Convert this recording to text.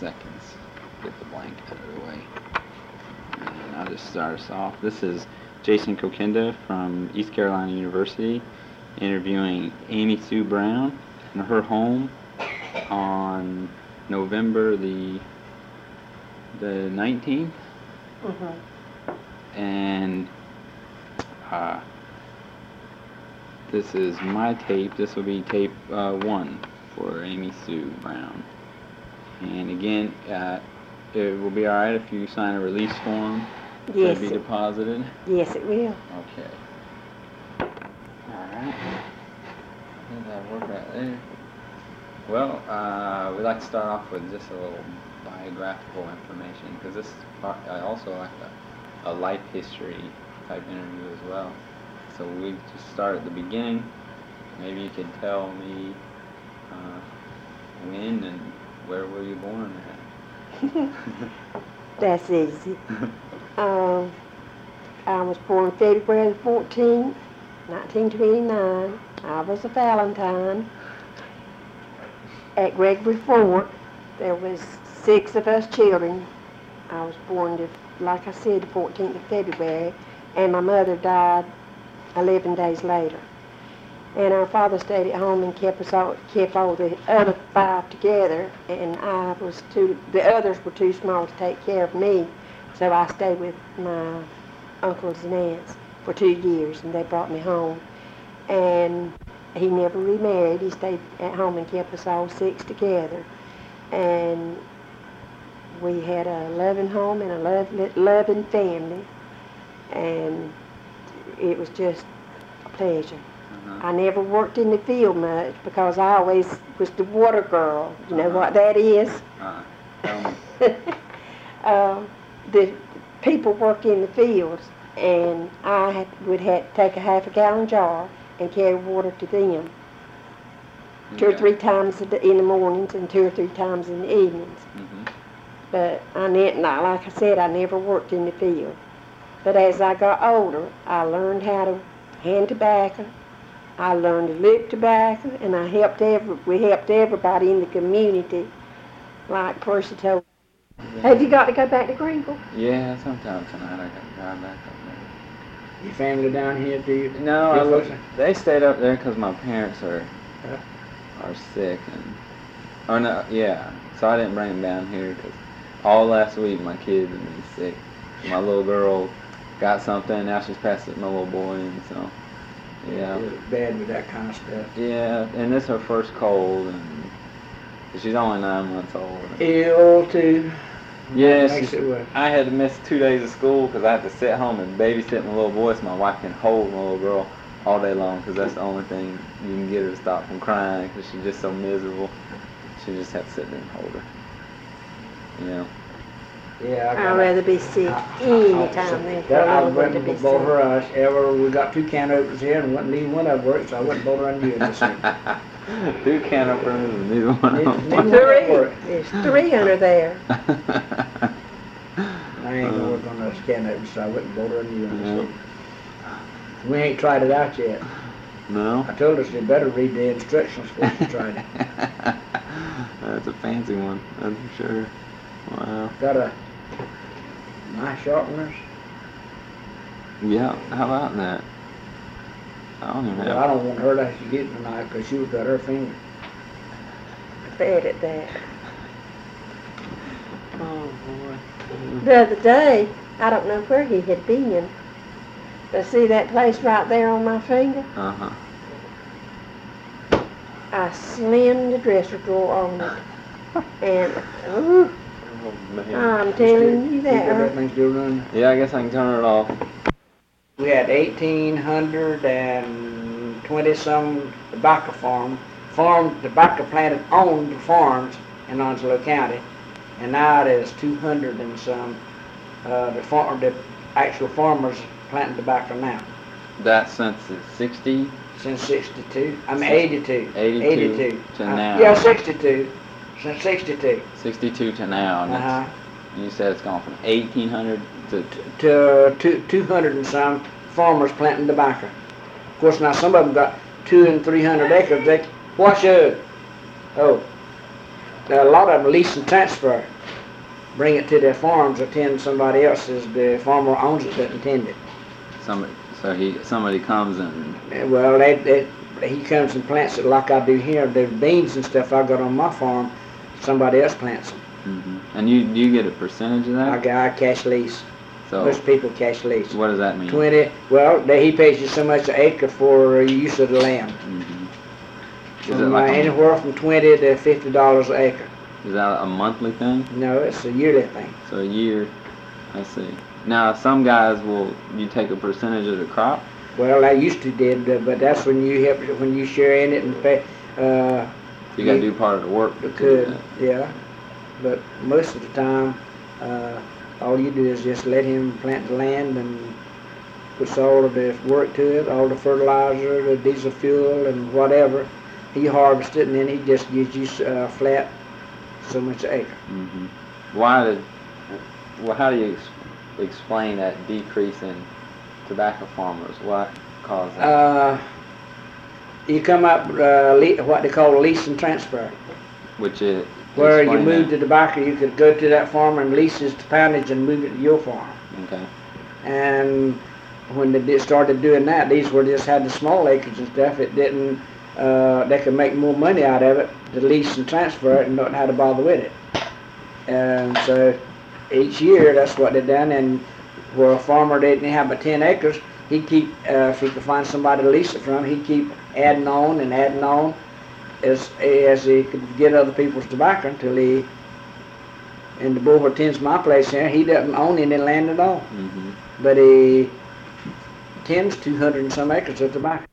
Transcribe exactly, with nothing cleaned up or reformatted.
seconds. Get the blank out of the way. And I'll just start us off. This is Jason Kokenda from East Carolina University interviewing Amy Sue Brown in her home on November the the nineteenth. Mm-hmm. And uh, this is my tape. This will be tape uh, one for Amy Sue Brown. And again, uh, it will be all right if you sign a release form. Yes. To be deposited. Yes, it will. Okay. All right. I think that'll work right there. Well, uh, we'd like to start off with just a little biographical information, because this is part, uh, also like a, a life history type interview as well. So we just start at the beginning. Maybe you could tell me uh, when and where were you born at? That's easy. um, I was born February fourteenth, nineteen twenty-nine. I was a Valentine. At Gregory Fort, there was six of us children. I was born, to, like I said, the fourteenth of February, and my mother died eleven days later. And our father stayed at home and kept us all, kept all the other five together, and I was too, the others were too small to take care of me, so I stayed with my uncles and aunts for two years, and they brought me home. And he never remarried. He stayed at home and kept us all six together. And we had a loving home and a love, loving family, and it was just a pleasure. Uh-huh. I never worked in the field much because I always was the water girl. You know uh-huh. what that is? Uh-huh. uh, the people work in the fields, and I had, would have to take a half a gallon jar and carry water to them. Two okay. or three times in the mornings and two or three times in the evenings. Mm-hmm. But I ne- not, like I said, I never worked in the field. But as I got older, I learned how to hand tobacco. I learned to lick tobacco, and I helped every, we helped everybody in the community. Like Percy told. Yeah. Have you got to go back to Greenville? Yeah, sometime tonight I got to drive back up there. Your family down here, do you? No, I was, they stayed up there because my parents are huh? are sick, and oh no, yeah. So I didn't bring them down here because all last week my kids have been sick. My little girl got something, now she's passed it to my little boy, and so yeah. It's bad with that kind of stuff. Yeah, and this is her first cold, and she's only nine months old. Ill too. Yes, yeah, I had to miss two days of school because I had to sit home and babysit my little boy so my wife can hold my little girl all day long, because that's the only thing you can get her to stop from crying, because she's just so miserable. She just had to sit there and hold her. You know? Yeah, I'd rather be sick any time than for I a little bit to be sick. Both for us, ever we got two can openers here, and wouldn't leave one of them work, so I wouldn't both run you in the sink. Two can openers and neither one of them. Three. There's three under there. I ain't gonna work on those can openers, so I wouldn't both run you in the sink. We ain't tried it out yet. No? I told us you better read the instructions before you tried it. That's a fancy one, that's for sure. Wow. Got a nice sharpeners? Yeah, how about that? I don't even well, have I don't want her to actually get the knife because she was got her finger. Bad at that. Oh, boy. The other day, I don't know where he had been, but see that place right there on my finger? Uh-huh. I slimmed the dresser drawer on it. And, ooh, oh, man. I'm telling you that. That thing still running? Yeah, I guess I can turn it off. We had eighteen twenty some tobacco farm, farm tobacco planted on the farms in Onslow County, and now there's two hundred and some. Uh, the farm, the actual farmers planting tobacco now. That since the sixty? Since sixty-two. I mean eighty-two. eighty-two. eighty-two. To uh, now. Yeah, sixty-two. Since sixty-two. sixty-two to now. And uh-huh. You said it's gone from eighteen hundred to... To, to two hundred and some farmers planting tobacco. Of course, now some of them got two and three hundred acres. They, what's your... Oh. a lot of them lease and transfer. Bring it to their farms or tend somebody else's. The farmer owns it, doesn't tend it. Somebody, so he, somebody comes and, Uh, Well, they, they, he comes and plants it like I do here. The beans and stuff I got on my farm, somebody else plants them. hmm and you, you get a percentage of I that? got I cash lease. So, Most people cash lease. what does that mean? Twenty. Well, they, he pays you so much an acre for use of the land. hmm Is it From, like uh, a, anywhere from twenty to fifty dollars an acre. is that a monthly thing? No, it's a yearly thing. So a year, I see. Now, some guys will, you take a percentage of the crop? Well, I used to did, uh, but that's when you help when you share in it and pay. Uh, You gotta You- do part of the work to do could that. yeah, but most of the time, uh, all you do is just let him plant the land and puts all of the work to it, all the fertilizer, the diesel fuel, and whatever. He harvests it, and then he just gives you uh, flat so much an acre. hmm Why did, well, how do you ex- explain that decrease in tobacco farmers? What caused that? Uh, you come up uh, le- what they call lease and transfer, Which is, where you explain move that. the tobacco. You could go to that farmer and lease his poundage and move it to your farm. Okay. And when they did, started doing that, these were just had the small acres and stuff. It didn't. Uh, they could make more money out of it to lease and transfer it and not have to bother with it. And so each year, that's what they done. And where a farmer didn't have but ten acres, he'd keep, uh, if he could find somebody to lease it from, he'd keep adding on and adding on as as he could get other people's tobacco until he. And the boy who attends my place here, he doesn't own any land at all, hmm but he tends two hundred and some acres of tobacco.